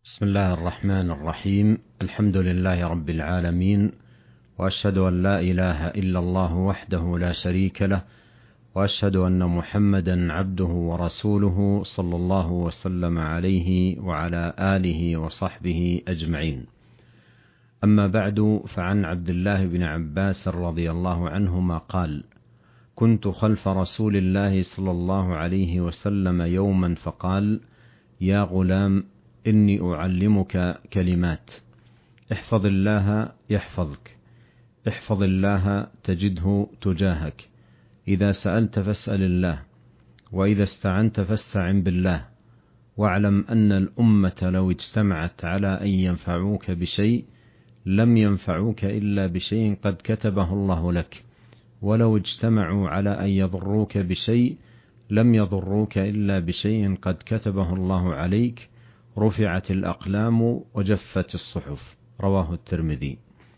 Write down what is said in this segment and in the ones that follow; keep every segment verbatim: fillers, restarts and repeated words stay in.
بسم الله الرحمن الرحيم. الحمد لله رب العالمين، وأشهد أن لا إله إلا الله وحده لا شريك له، وأشهد أن محمدا عبده ورسوله صلى الله وسلم عليه وعلى آله وصحبه أجمعين. أما بعد، فعن عبد الله بن عباس رضي الله عنهما قال: كنت خلف رسول الله صلى الله عليه وسلم يوما فقال: يا غلام، إني أعلمك كلمات، احفظ الله يحفظك، احفظ الله تجده تجاهك، إذا سألت فاسأل الله، وإذا استعنت فاستعن بالله، واعلم أن الأمة لو اجتمعت على أن ينفعوك بشيء لم ينفعوك إلا بشيء قد كتبه الله لك، ولو اجتمعوا على أن يضروك بشيء لم يضروك إلا بشيء قد كتبه الله عليك، رفعت الأقلام وجفت الصحف. رواه الترمذي.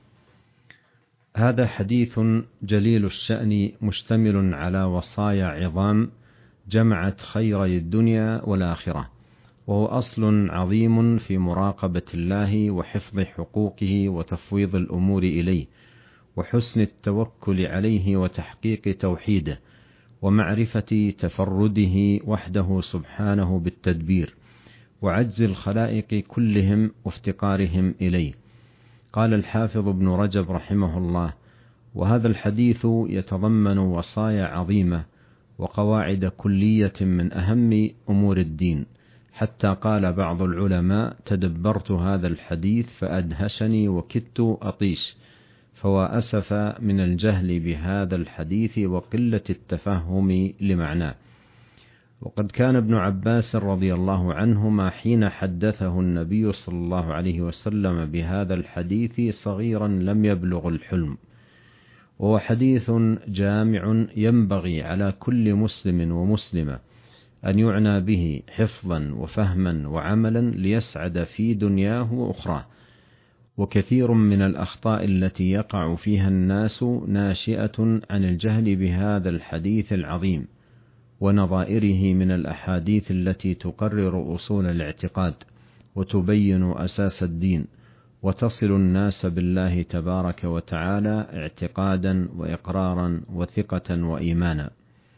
هذا حديث جليل الشأن مشتمل على وصايا عظام جمعت خيري الدنيا والآخرة، وهو أصل عظيم في مراقبة الله وحفظ حقوقه وتفويض الأمور إليه، وحسن التوكل عليه وتحقيق توحيده، ومعرفة تفرده وحده سبحانه بالتدبير، وعجز الخلائق كلهم وافتقارهم إليه. قال الحافظ ابن رجب رحمه الله: وهذا الحديث يتضمن وصايا عظيمة وقواعد كلية من أهم أمور الدين، حتى قال بعض العلماء: تدبرت هذا الحديث فأدهشني وكدت أطيش، فوا أسف من الجهل بهذا الحديث وقلة التفهم لمعناه. وقد كان ابن عباس رضي الله عنهما حين حدثه النبي صلى الله عليه وسلم بهذا الحديث صغيرا لم يبلغ الحلم، وهو حديث جامع ينبغي على كل مسلم ومسلمة أن يعنى به حفظا وفهما وعملا ليسعد في دنياه وأخراه. وكثير من الأخطاء التي يقع فيها الناس ناشئة عن الجهل بهذا الحديث العظيم ونظائره من الأحاديث التي تقرر أصول الاعتقاد وتبين أساس الدين، وتصل الناس بالله تبارك وتعالى اعتقادا وإقرارا وثقة وإيمانا.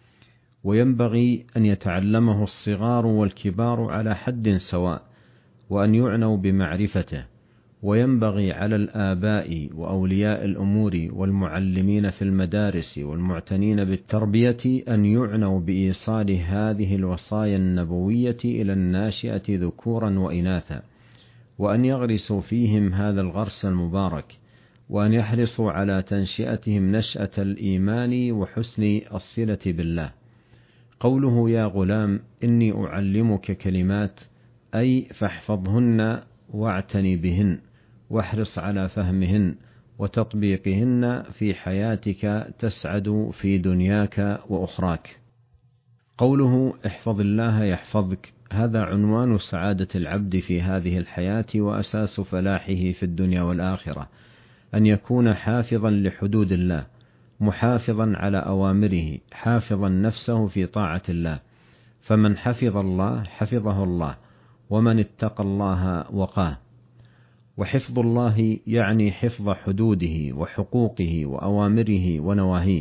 وينبغي أن يتعلمه الصغار والكبار على حد سواء، وأن يعنوا بمعرفته. وينبغي على الآباء وأولياء الأمور والمعلمين في المدارس والمعتنين بالتربية أن يعنوا بإيصال هذه الوصايا النبوية إلى الناشئة ذكورا وإناثا، وأن يغرسوا فيهم هذا الغرس المبارك، وأن يحرصوا على تنشئتهم نشأة الإيمان وحسن الصلة بالله. قوله يا غلام إني أعلمك كلمات، أي فاحفظهن واعتني بهن، واحرص على فهمهن وتطبيقهن في حياتك تسعد في دنياك وأخراك. قوله احفظ الله يحفظك، هذا عنوان سعادة العبد في هذه الحياة وأساس فلاحه في الدنيا والآخرة، أن يكون حافظا لحدود الله، محافظا على أوامره، حافظا نفسه في طاعة الله. فمن حفظ الله حفظه الله، ومن اتقى الله وقاه. وحفظ الله يعني حفظ حدوده وحقوقه وأوامره ونواهيه،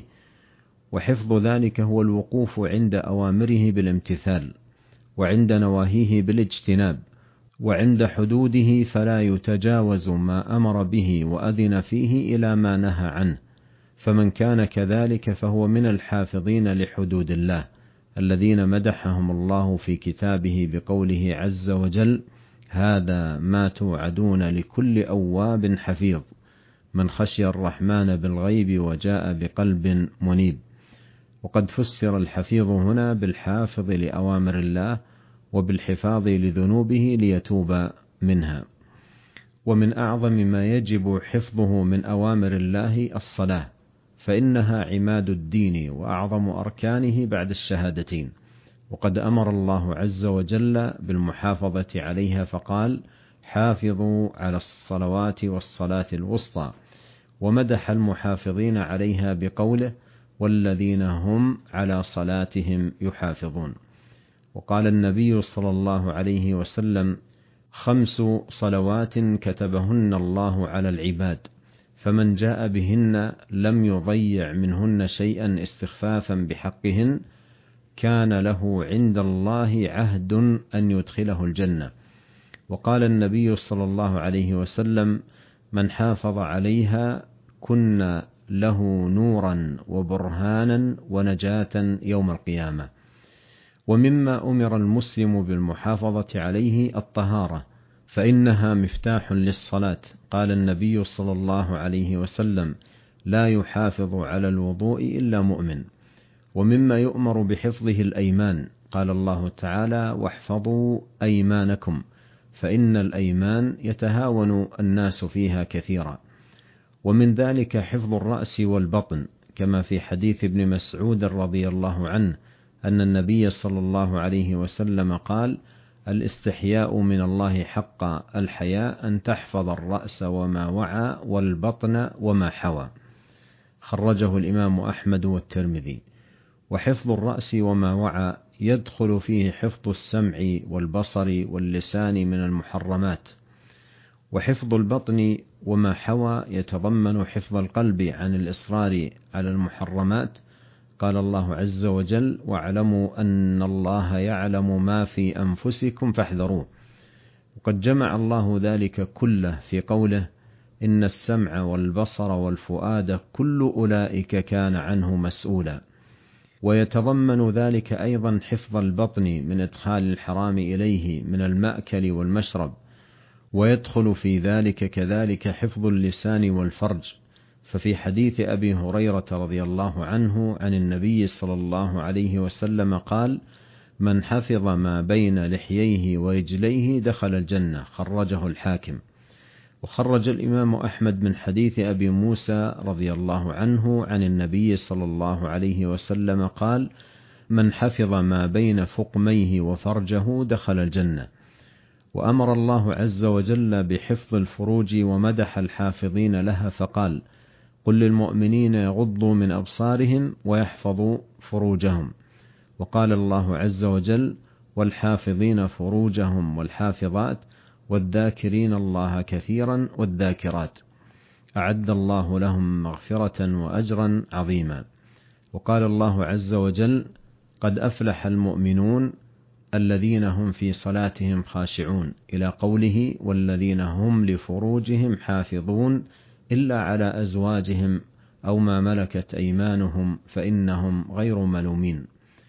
وحفظ ذلك هو الوقوف عند أوامره بالامتثال، وعند نواهيه بالاجتناب، وعند حدوده فلا يتجاوز ما أمر به وأذن فيه إلى ما نهى عنه. فمن كان كذلك فهو من الحافظين لحدود الله، الذين مدحهم الله في كتابه بقوله عز وجل: هذا ما توعدون لكل أواب حفيظ، من خشي الرحمن بالغيب وجاء بقلب منيب. وقد فسر الحفيظ هنا بالحافظ لأوامر الله، وبالحفاظ لذنوبه ليتوب منها. ومن أعظم ما يجب حفظه من أوامر الله الصلاة، فإنها عماد الدين وأعظم أركانه بعد الشهادتين، وقد أمر الله عز وجل بالمحافظة عليها فقال: حافظوا على الصلوات والصلاة الوسطى، ومدح المحافظين عليها بقوله: والذين هم على صلاتهم يحافظون. وقال النبي صلى الله عليه وسلم: خمس صلوات كتبهن الله على العباد، فمن جاء بهن لم يضيع منهن شيئا استخفافا بحقهن كان له عند الله عهد أن يدخله الجنة. وقال النبي صلى الله عليه وسلم: من حافظ عليها كن له نورا وبرهانا ونجاة يوم القيامة. ومما أمر المسلم بالمحافظة عليه الطهارة، فإنها مفتاح للصلاة. قال النبي صلى الله عليه وسلم: لا يحافظ على الوضوء إلا مؤمن. ومما يؤمر بحفظه الأيمان، قال الله تعالى: واحفظوا أيمانكم، فإن الأيمان يتهاون الناس فيها كثيرا. ومن ذلك حفظ الرأس والبطن، كما في حديث ابن مسعود رضي الله عنه أن النبي صلى الله عليه وسلم قال: الاستحياء من الله حق الحياء أن تحفظ الرأس وما وعى والبطن وما حوى. خرجه الإمام أحمد والترمذي. وحفظ الرأس وما وعى يدخل فيه حفظ السمع والبصر واللسان من المحرمات. وحفظ البطن وما حوى يتضمن حفظ القلب عن الإصرار على المحرمات. قال الله عز وجل: واعلموا أن الله يعلم ما في أنفسكم فاحذروه. وقد جمع الله ذلك كله في قوله: إن السمع والبصر والفؤاد كل أولئك كان عنه مسؤولا. ويتضمن ذلك أيضا حفظ البطن من إدخال الحرام إليه من المأكل والمشرب. ويدخل في ذلك كذلك حفظ اللسان والفرج، ففي حديث أبي هريرة رضي الله عنه عن النبي صلى الله عليه وسلم قال: من حفظ ما بين لحييه ورجليه دخل الجنة. خرجه الحاكم. وخرج الإمام أحمد من حديث أبي موسى رضي الله عنه عن النبي صلى الله عليه وسلم قال: من حفظ ما بين فقميه وفرجه دخل الجنة. وأمر الله عز وجل بحفظ الفروج ومدح الحافظين لها فقال: قل للمؤمنين يغضوا من أبصارهم ويحفظوا فروجهم. وقال الله عز وجل: والحافظين فروجهم والحافظات والذاكرين الله كثيرا والذاكرات أعد الله لهم مغفرة وأجرا عظيما. وقال الله عز وجل: قد أفلح المؤمنون الذين هم في صلاتهم خاشعون، إلى قوله: والذين هم لفروجهم حافظون إلا على أزواجهم أو ما ملكت أيمانهم فإنهم غير ملومين.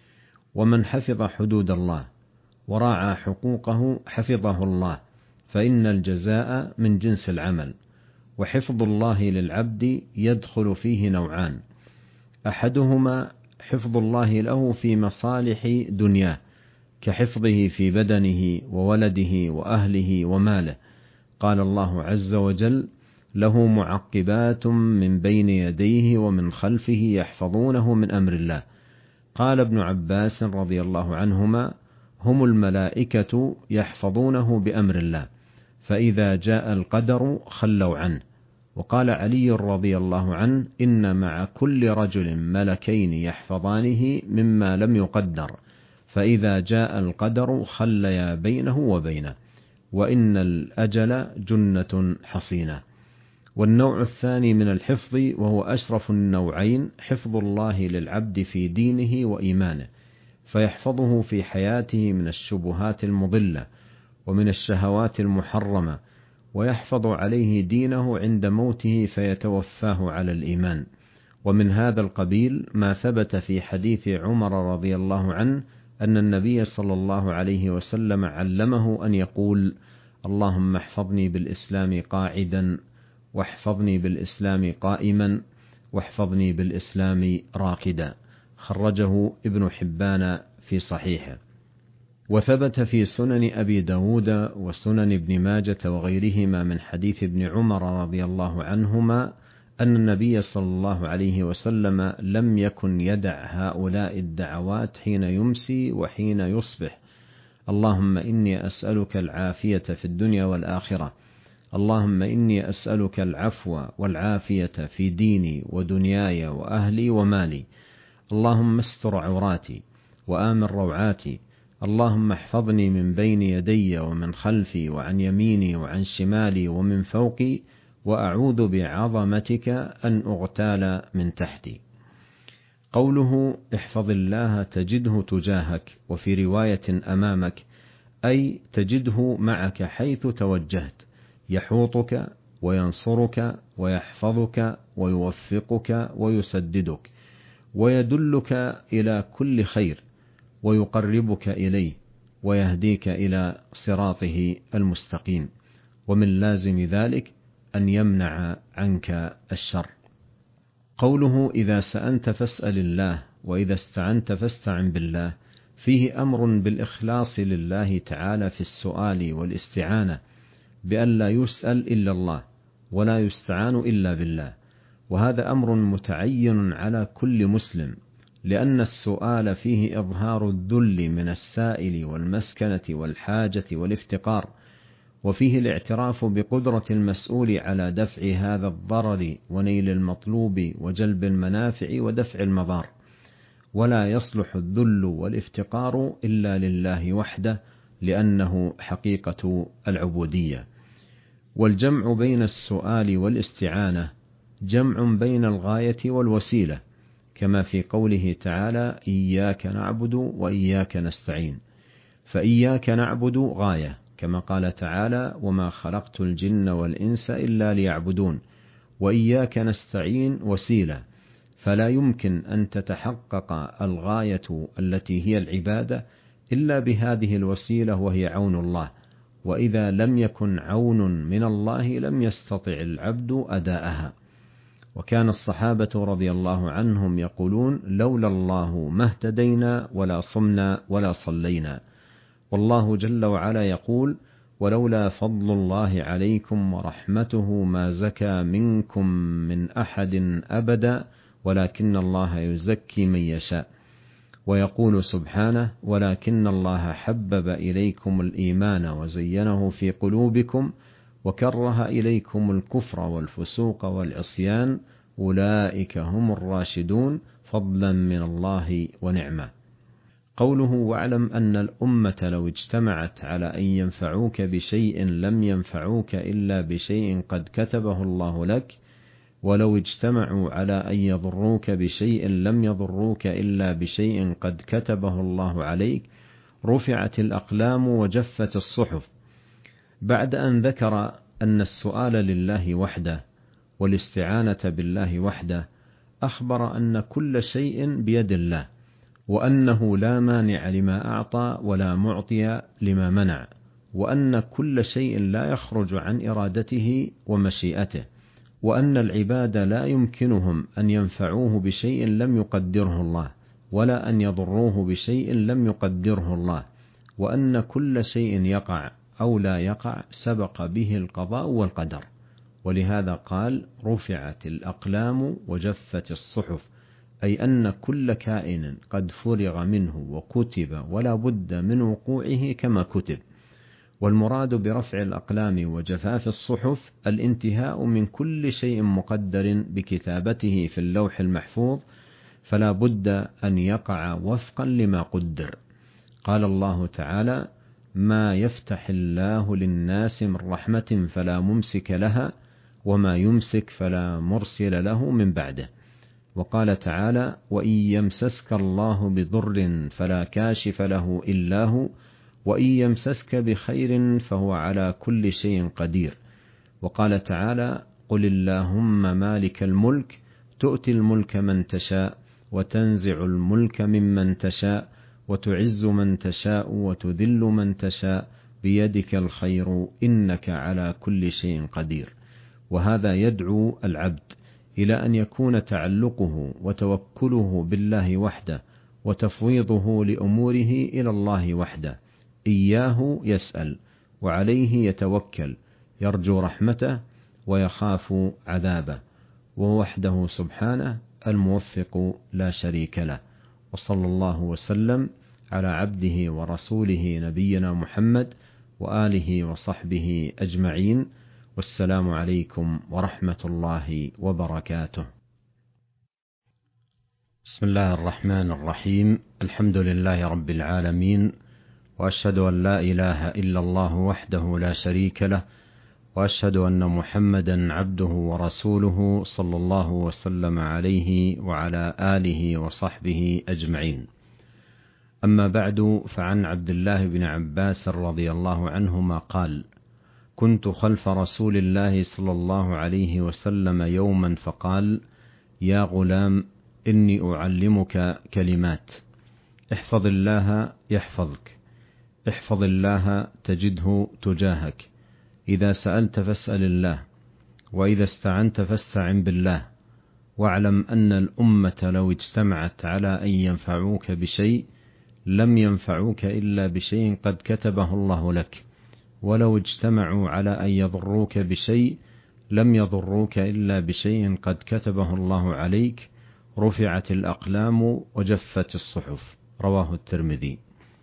ومن حفظ حدود الله وراعى حقوقه حفظه الله، فإن الجزاء من جنس العمل. وحفظ الله للعبد يدخل فيه نوعان: أحدهما حفظ الله له في مصالح دنياه، كحفظه في بدنه وولده وأهله وماله. قال الله عز وجل: له معقبات من بين يديه ومن خلفه يحفظونه من أمر الله. قال ابن عباس رضي الله عنهما: هم الملائكة يحفظونه بأمر الله، فإذا جاء القدر خلوا عنه. وقال علي رضي الله عنه: إن مع كل رجل ملكين يحفظانه مما لم يقدر، فإذا جاء القدر خليا بينه وبينه، وإن الأجل جنة حصينة. والنوع الثاني من الحفظ وهو أشرف النوعين حفظ الله للعبد في دينه وإيمانه، فيحفظه في حياته من الشبهات المضلة ومن الشهوات المحرمة، ويحفظ عليه دينه عند موته فيتوفاه على الإيمان. ومن هذا القبيل ما ثبت في حديث عمر رضي الله عنه أن النبي صلى الله عليه وسلم علمه أن يقول: اللهم احفظني بالإسلام قاعدا، واحفظني بالإسلام قائما، واحفظني بالإسلام راقدا. خرجه ابن حبان في صحيحه. وثبت في سنن أبي داود وسنن ابن ماجة وغيرهما من حديث ابن عمر رضي الله عنهما أن النبي صلى الله عليه وسلم لم يكن يدع هؤلاء الدعوات حين يمسي وحين يصبح: اللهم إني أسألك العافية في الدنيا والآخرة، اللهم إني أسألك العفو والعافية في ديني ودنياي وأهلي ومالي، اللهم استر عوراتي وآمن روعاتي، اللهم احفظني من بين يدي ومن خلفي وعن يميني وعن شمالي ومن فوقي، وأعوذ بعظمتك أن أغتال من تحتي. قوله احفظ الله تجده تجاهك، وفي رواية أمامك، أي تجده معك حيث توجهت، يحوطك وينصرك ويحفظك ويوفقك ويسددك ويدلك إلى كل خير ويقربك إليه ويهديك إلى صراطه المستقيم. ومن لازم ذلك أن يمنع عنك الشر. قوله إذا سألت فاسأل الله، وإذا استعنت فاستعن بالله، فيه أمر بالإخلاص لله تعالى في السؤال والاستعانة، بأن لا يسأل إلا الله ولا يستعان إلا بالله، وهذا أمر متعين على كل مسلم، لأن السؤال فيه إظهار الذل من السائل والمسكنة والحاجة والافتقار، وفيه الاعتراف بقدرة المسؤول على دفع هذا الضرر ونيل المطلوب وجلب المنافع ودفع المضار. ولا يصلح الذل والافتقار إلا لله وحده، لأنه حقيقة العبودية. والجمع بين السؤال والاستعانة جمع بين الغاية والوسيلة، كما في قوله تعالى إياك نعبد وإياك نستعين، فإياك نعبد غاية، كما قال تعالى وما خلقت الجن والإنس إلا ليعبدون، وإياك نستعين وسيلة، فلا يمكن أن تتحقق الغاية التي هي العبادة إلا بهذه الوسيلة، وهي عون الله، وإذا لم يكن عون من الله لم يستطع العبد أداءها. وكان الصحابة رضي الله عنهم يقولون لولا الله ما اهتدينا ولا صمنا ولا صلينا. والله جل وعلا يقول ولولا فضل الله عليكم ورحمته ما زكى منكم من أحد أبدا ولكن الله يزكي من يشاء. ويقول سبحانه ولكن الله حبب إليكم الإيمان وزينه في قلوبكم وكره إليكم الكفر والفسوق والعصيان أولئك هم الراشدون فضلا من الله ونعمة. قوله واعلم أن الأمة لو اجتمعت على أن ينفعوك بشيء لم ينفعوك إلا بشيء قد كتبه الله لك، ولو اجتمعوا على أن يضروك بشيء لم يضروك إلا بشيء قد كتبه الله عليك، رفعت الأقلام وجفت الصحف. بعد أن ذكر أن السؤال لله وحده والاستعانة بالله وحده، أخبر أن كل شيء بيد الله، وأنه لا مانع لما أعطى ولا معطي لما منع، وأن كل شيء لا يخرج عن إرادته ومشيئته، وأن العباد لا يمكنهم أن ينفعوه بشيء لم يقدره الله ولا أن يضروه بشيء لم يقدره الله، وأن كل شيء يقع أو لا يقع سبق به القضاء والقدر. ولهذا قال رفعت الأقلام وجفت الصحف، أي أن كل كائن قد فرغ منه وكتب ولا بد من وقوعه كما كتب. والمراد برفع الأقلام وجفاف الصحف الانتهاء من كل شيء مقدر بكتابته في اللوح المحفوظ، فلا بد أن يقع وفقا لما قدر. قال الله تعالى ما يفتح الله للناس من رحمة فلا ممسك لها وما يمسك فلا مرسل له من بعده. وقال تعالى وإن يمسسك الله بضر فلا كاشف له إلا هو وإن يمسسك بخير فهو على كل شيء قدير. وقال تعالى قل اللهم مالك الملك تؤتي الملك من تشاء وتنزع الملك ممن تشاء وتعز من تشاء وتذل من تشاء بيدك الخير إنك على كل شيء قدير. وهذا يدعو العبد إلى أن يكون تعلقه وتوكله بالله وحده وتفويضه لأموره إلى الله وحده، إياه يسأل وعليه يتوكل، يرجو رحمته ويخاف عذابه، ووحده سبحانه الموفق لا شريك له. وصلى الله وسلم على عبده ورسوله نبينا محمد وآله وصحبه أجمعين، والسلام عليكم ورحمة الله وبركاته. بسم الله الرحمن الرحيم. الحمد لله رب العالمين، وأشهد أن لا إله إلا الله وحده لا شريك له، وأشهد أن محمدا عبده ورسوله صلى الله وسلم عليه وعلى آله وصحبه أجمعين. أما بعد، فعن عبد الله بن عباس رضي الله عنهما قال: كنت خلف رسول الله صلى الله عليه وسلم يوما فقال: يا غلام، إني أعلمك كلمات، احفظ الله يحفظك، احفظ الله تجده تجاهك، إذا سألت فاسأل الله، وإذا استعنت فاستعن بالله، واعلم أن الأمة لو اجتمعت على أن ينفعوك بشيء لم ينفعوك إلا بشيء قد كتبه الله لك، ولو اجتمعوا على أن يضروك بشيء لم يضروك إلا بشيء قد كتبه الله عليك، رفعت الأقلام وجفت الصحف. رواه الترمذي.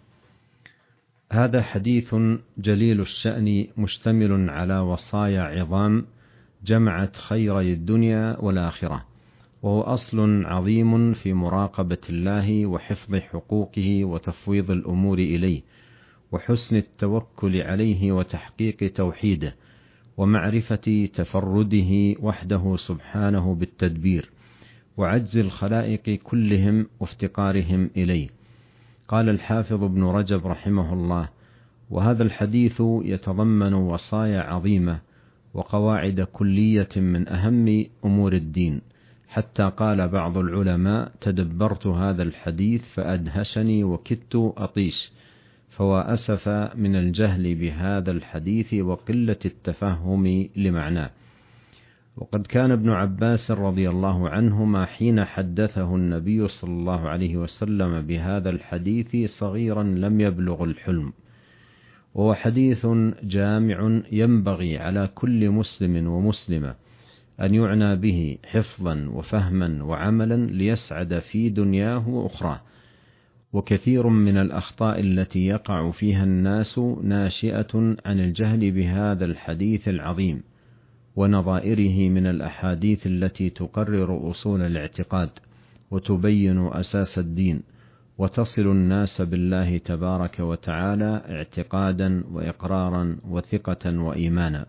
هذا حديث جليل الشأن مشتمل على وصايا عظام جمعت خيري الدنيا والآخرة، وهو أصل عظيم في مراقبة الله وحفظ حقوقه وتفويض الأمور إليه، وحسن التوكل عليه وتحقيق توحيده، ومعرفة تفرده وحده سبحانه بالتدبير، وعجز الخلائق كلهم وافتقارهم إليه. قال الحافظ ابن رجب رحمه الله: وهذا الحديث يتضمن وصايا عظيمة وقواعد كلية من أهم أمور الدين، حتى قال بعض العلماء: تدبرت هذا الحديث فأدهشني وكدت أطيش، فوأسف من الجهل بهذا الحديث وقلة التفهم لمعناه. وقد كان ابن عباس رضي الله عنهما حين حدثه النبي صلى الله عليه وسلم بهذا الحديث صغيرا لم يبلغ الحلم، وهو حديث جامع ينبغي على كل مسلم ومسلمة أن يعنى به حفظا وفهما وعملا ليسعد في دنياه وأخراه. وكثير من الأخطاء التي يقع فيها الناس ناشئة عن الجهل بهذا الحديث العظيم ونظائره من الأحاديث التي تقرر أصول الاعتقاد وتبين أساس الدين، وتصل الناس بالله تبارك وتعالى اعتقادا وإقرارا وثقة وإيمانا.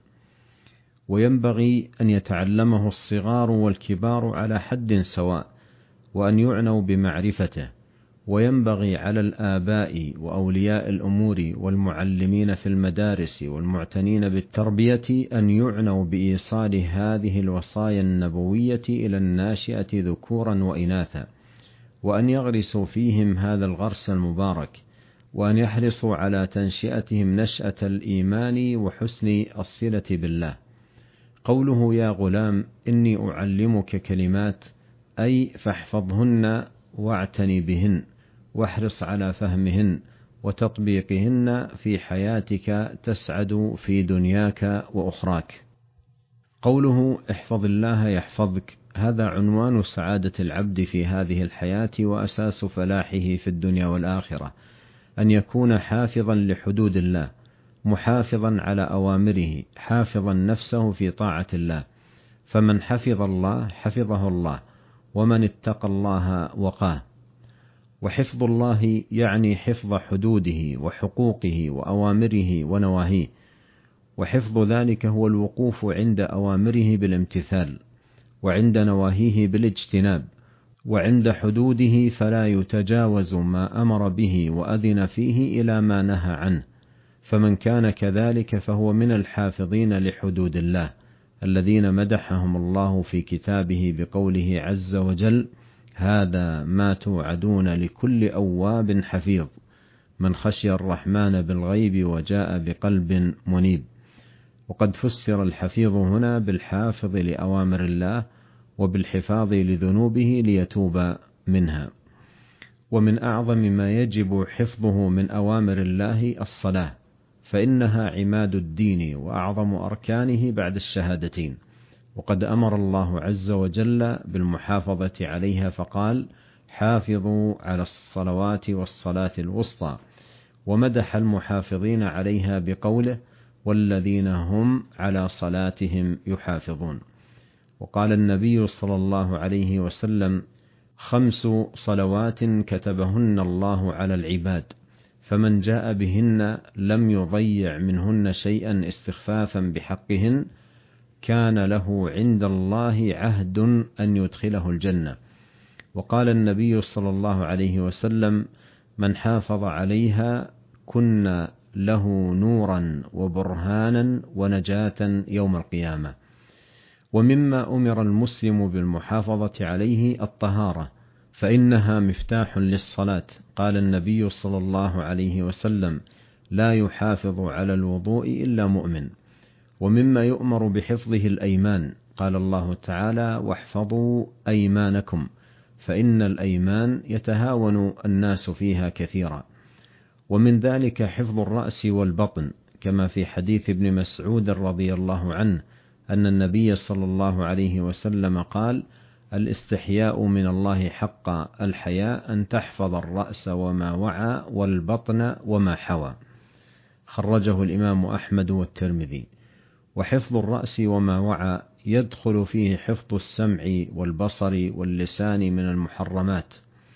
وينبغي أن يتعلمه الصغار والكبار على حد سواء، وأن يعنوا بمعرفته. وينبغي على الآباء وأولياء الأمور والمعلمين في المدارس والمعتنين بالتربية أن يعنوا بإيصال هذه الوصايا النبوية إلى الناشئة ذكورا وإناثا، وأن يغرسوا فيهم هذا الغرس المبارك، وأن يحرصوا على تنشئتهم نشأة الإيمان وحسن الصلة بالله. قوله يا غلام إني أعلمك كلمات، أي فاحفظهن واعتني بهن، واحرص على فهمهن وتطبيقهن في حياتك تسعد في دنياك وأخراك. قوله احفظ الله يحفظك، هذا عنوان سعادة العبد في هذه الحياة وأساس فلاحه في الدنيا والآخرة، أن يكون حافظا لحدود الله، محافظا على أوامره، حافظا نفسه في طاعة الله. فمن حفظ الله حفظه الله، ومن اتقى الله وقاه. وحفظ الله يعني حفظ حدوده وحقوقه وأوامره ونواهيه، وحفظ ذلك هو الوقوف عند أوامره بالامتثال، وعند نواهيه بالاجتناب، وعند حدوده فلا يتجاوز ما أمر به وأذن فيه إلى ما نهى عنه. فمن كان كذلك فهو من الحافظين لحدود الله، الذين مدحهم الله في كتابه بقوله عز وجل: هذا ما توعدون لكل أواب حفيظ، من خشي الرحمن بالغيب وجاء بقلب منيب. وقد فسر الحفيظ هنا بالحافظ لأوامر الله، وبالحفاظ لذنوبه ليتوب منها. ومن أعظم ما يجب حفظه من أوامر الله الصلاة، فإنها عماد الدين وأعظم أركانه بعد الشهادتين، وقد أمر الله عز وجل بالمحافظة عليها فقال: حافظوا على الصلوات والصلاة الوسطى، ومدح المحافظين عليها بقوله: والذين هم على صلاتهم يحافظون. وقال النبي صلى الله عليه وسلم: خمس صلوات كتبهن الله على العباد، فمن جاء بهن لم يضيع منهن شيئا استخفافا بحقهن كان له عند الله عهد أن يدخله الجنة. وقال النبي صلى الله عليه وسلم: من حافظ عليها كن له نورا وبرهانا ونجاة يوم القيامة. ومما أمر المسلم بالمحافظة عليه الطهارة، فإنها مفتاح للصلاة. قال النبي صلى الله عليه وسلم: لا يحافظ على الوضوء إلا مؤمن. ومما يؤمر بحفظه الأيمان، قال الله تعالى: واحفظوا أيمانكم فإن الأيمان يتهاون الناس فيها كثيرا. ومن ذلك حفظ الرأس والبطن، كما في حديث ابن مسعود رضي الله عنه أن النبي صلى الله عليه وسلم قال: الاستحياء من الله حق الحياء أن تحفظ الرأس وما وعى والبطن وما حوى. خرجه الإمام أحمد والترمذي. وحفظ الرأس وما وعى يدخل فيه حفظ السمع والبصر واللسان من المحرمات.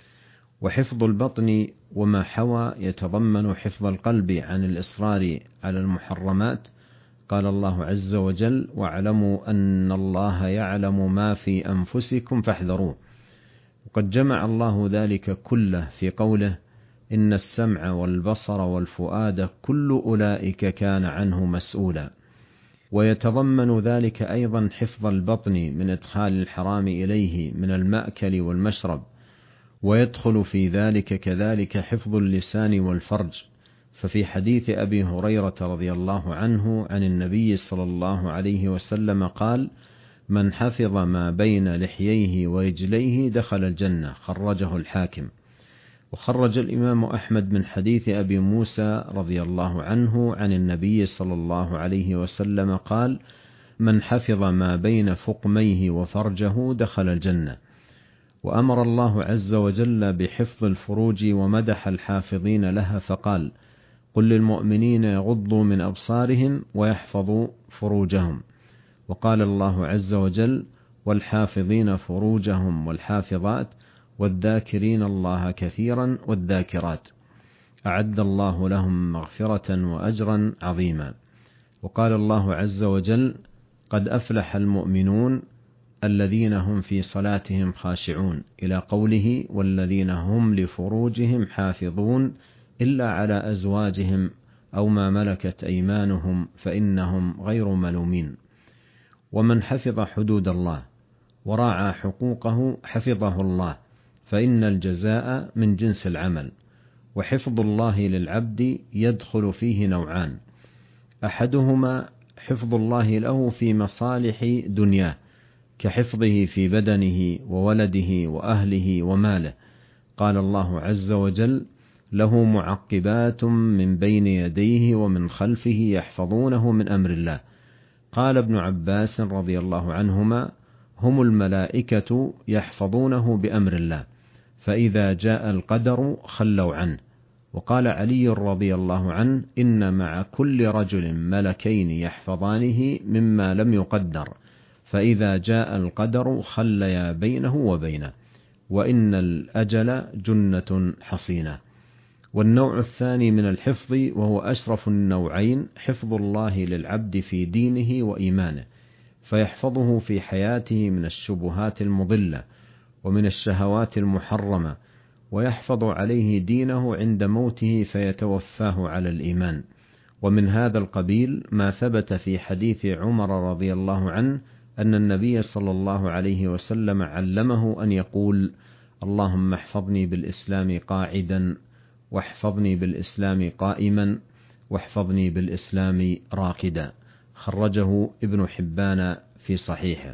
وحفظ البطن وما حوى يتضمن حفظ القلب عن الإصرار على المحرمات. قال الله عز وجل: واعلموا أن الله يعلم ما في أنفسكم فاحذروه. وقد جمع الله ذلك كله في قوله: إن السمع والبصر والفؤاد كل أولئك كان عنه مسؤولا. ويتضمن ذلك أيضا حفظ البطن من إدخال الحرام إليه من المأكل والمشرب. ويدخل في ذلك كذلك حفظ اللسان والفرج. ففي حديث أبي هريرة رضي الله عنه عن النبي صلى الله عليه وسلم قال: من حفظ ما بين لحييه ورجليه دخل الجنة. خرجه الحاكم. وخرج الإمام أحمد من حديث أبي موسى رضي الله عنه عن النبي صلى الله عليه وسلم قال: من حفظ ما بين فقميه وفرجه دخل الجنة. وأمر الله عز وجل بحفظ الفروج ومدح الحافظين لها فقال: قل للمؤمنين يغضوا من أبصارهم ويحفظوا فروجهم. وقال الله عز وجل: والحافظين فروجهم والحافظات والذاكرين الله كثيرا والذاكرات أعد الله لهم مغفرة وأجرا عظيما. وقال الله عز وجل: قد أفلح المؤمنون الذين هم في صلاتهم خاشعون، إلى قوله: والذين هم لفروجهم حافظون إلا على أزواجهم أو ما ملكت أيمانهم فإنهم غير ملومين. ومن حفظ حدود الله وراعى حقوقه حفظه الله، فإن الجزاء من جنس العمل. وحفظ الله للعبد يدخل فيه نوعان: أحدهما حفظ الله له في مصالح دنياه كحفظه في بدنه وولده وأهله وماله. قال الله عز وجل: له معقبات من بين يديه ومن خلفه يحفظونه من أمر الله. قال ابن عباس رضي الله عنهما: هم الملائكة يحفظونه بأمر الله، فإذا جاء القدر خلوا عنه. وقال علي رضي الله عنه: إن مع كل رجل ملكين يحفظانه مما لم يقدر، فإذا جاء القدر خليا بينه وبينه، وإن الأجل جنة حصينة. والنوع الثاني من الحفظ وهو أشرف النوعين حفظ الله للعبد في دينه وإيمانه، فيحفظه في حياته من الشبهات المضلة ومن الشهوات المحرمة، ويحفظ عليه دينه عند موته فيتوفاه على الإيمان. ومن هذا القبيل ما ثبت في حديث عمر رضي الله عنه أن النبي صلى الله عليه وسلم علمه أن يقول: اللهم احفظني بالإسلام قاعدا، واحفظني بالإسلام قائما، واحفظني بالإسلام راقدا. خرجه ابن حبان في صحيحه.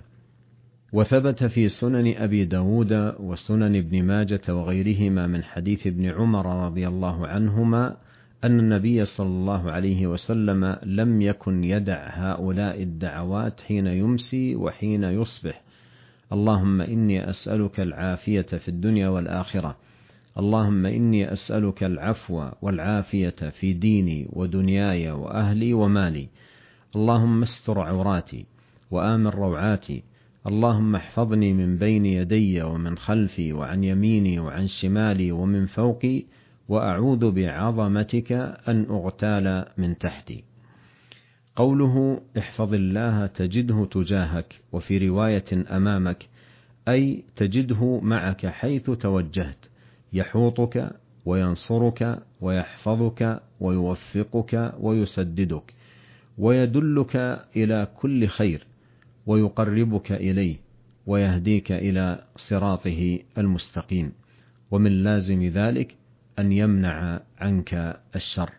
وثبت في سنن أبي داود وسنن ابن ماجة وغيرهما من حديث ابن عمر رضي الله عنهما أن النبي صلى الله عليه وسلم لم يكن يدع هؤلاء الدعوات حين يمسي وحين يصبح: اللهم إني أسألك العافية في الدنيا والآخرة، اللهم إني أسألك العفو والعافية في ديني ودنياي وأهلي ومالي، اللهم استر عوراتي وآمن روعاتي، اللهم احفظني من بين يدي ومن خلفي وعن يميني وعن شمالي ومن فوقي، وأعوذ بعظمتك أن أغتال من تحتي. قوله احفظ الله تجده تجاهك، وفي رواية أمامك، أي تجده معك حيث توجهت، يحوطك وينصرك ويحفظك ويوفقك ويسددك ويدلك إلى كل خير ويقربك إليه ويهديك إلى صراطه المستقيم، ومن لازم ذلك أن يمنع عنك الشر.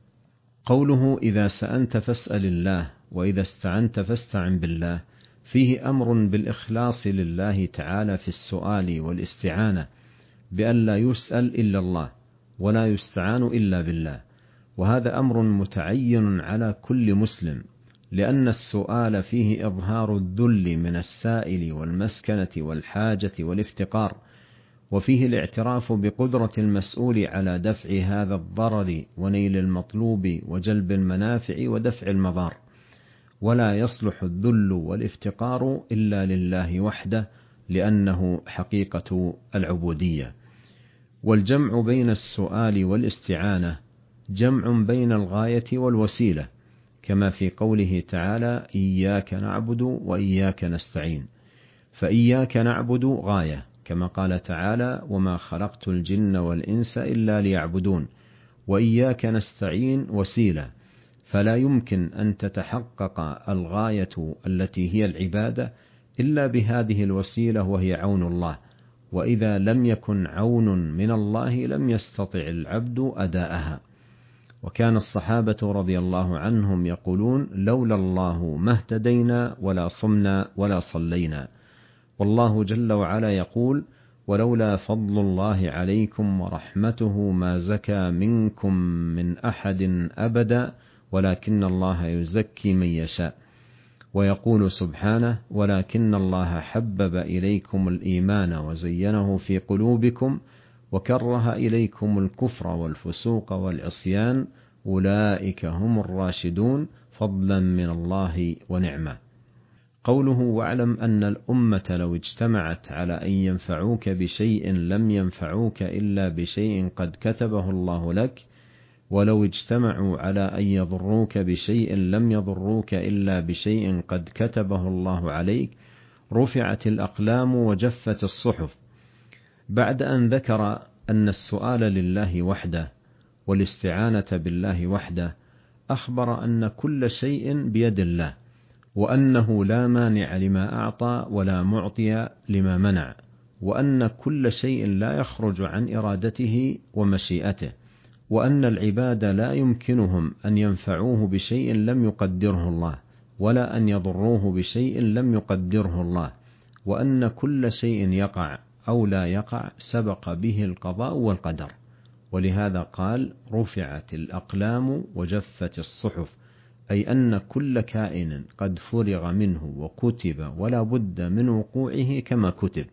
قوله إذا سألت فاسأل الله، وإذا استعنت فاستعن بالله، فيه أمر بالإخلاص لله تعالى في السؤال والاستعانة، بأن لا يسأل إلا الله ولا يستعان إلا بالله، وهذا أمر متعين على كل مسلم، لأن السؤال فيه إظهار الذل من السائل والمسكنة والحاجة والافتقار، وفيه الاعتراف بقدرة المسؤول على دفع هذا الضرر ونيل المطلوب وجلب المنافع ودفع المضار، ولا يصلح الذل والافتقار إلا لله وحده، لأنه حقيقة العبودية. والجمع بين السؤال والاستعانة جمع بين الغاية والوسيلة، كما في قوله تعالى إياك نعبد وإياك نستعين، فإياك نعبد غاية، كما قال تعالى وما خلقت الجن والإنس إلا ليعبدون، وإياك نستعين وسيلة، فلا يمكن أن تتحقق الغاية التي هي العبادة إلا بهذه الوسيلة، وهي عون الله، وإذا لم يكن عون من الله لم يستطع العبد أداءها. وكان الصحابة رضي الله عنهم يقولون لولا الله ما اهتدينا ولا صمنا ولا صلينا، والله جل وعلا يقول ولولا فضل الله عليكم ورحمته ما زكى منكم من أحد أبدا ولكن الله يزكي من يشاء. ويقول سبحانه ولكن الله حبب إليكم الإيمان وزينه في قلوبكم وكره إليكم الكفر والفسوق والعصيان أولئك هم الراشدون فضلا من الله ونعمة. قوله واعلم أن الأمة لو اجتمعت على أن ينفعوك بشيء لم ينفعوك إلا بشيء قد كتبه الله لك، ولو اجتمعوا على أن يضروك بشيء لم يضروك إلا بشيء قد كتبه الله عليك، رفعت الأقلام وجفت الصحف. بعد أن ذكر أن السؤال لله وحده والاستعانة بالله وحده، أخبر أن كل شيء بيد الله، وأنه لا مانع لما أعطى ولا معطي لما منع، وأن كل شيء لا يخرج عن إرادته ومشيئته، وأن العباد لا يمكنهم أن ينفعوه بشيء لم يقدره الله ولا أن يضروه بشيء لم يقدره الله، وأن كل شيء يقع أو لا يقع سبق به القضاء والقدر. ولهذا قال رفعت الأقلام وجفت الصحف، أي أن كل كائن قد فرغ منه وكتب ولا بد من وقوعه كما كتب.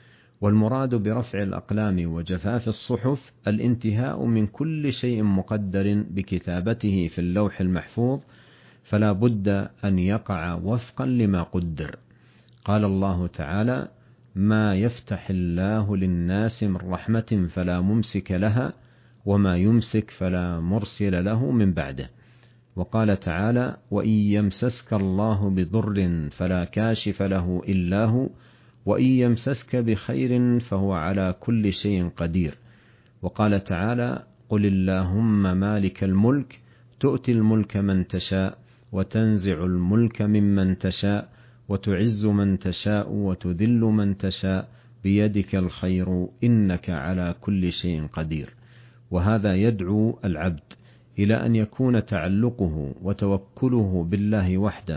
والمراد برفع الأقلام وجفاف الصحف الانتهاء من كل شيء مقدر بكتابته في اللوح المحفوظ، فلا بد أن يقع وفقا لما قدر. قال الله تعالى ما يفتح الله للناس من رحمة فلا ممسك لها وما يمسك فلا مرسل له من بعده. وقال تعالى وإن يمسسك الله بضر فلا كاشف له إلا هو وإن يمسسك بخير فهو على كل شيء قدير. وقال تعالى قل اللهم مالك الملك تؤتي الملك من تشاء وتنزع الملك ممن تشاء وتعز من تشاء وتذل من تشاء بيدك الخير إنك على كل شيء قدير. وهذا يدعو العبد إلى أن يكون تعلقه وتوكله بالله وحده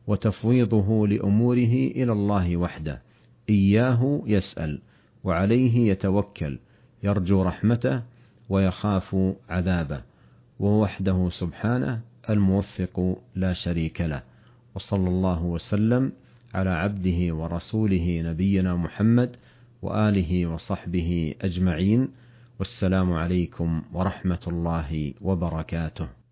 وتفويضه لأموره إلى الله وحده، إياه يسأل وعليه يتوكل، يرجو رحمته ويخاف عذابه، ووحده سبحانه الموفق لا شريك له. وصلى الله وسلم على عبده ورسوله نبينا محمد وآله وصحبه أجمعين، والسلام عليكم ورحمة الله وبركاته.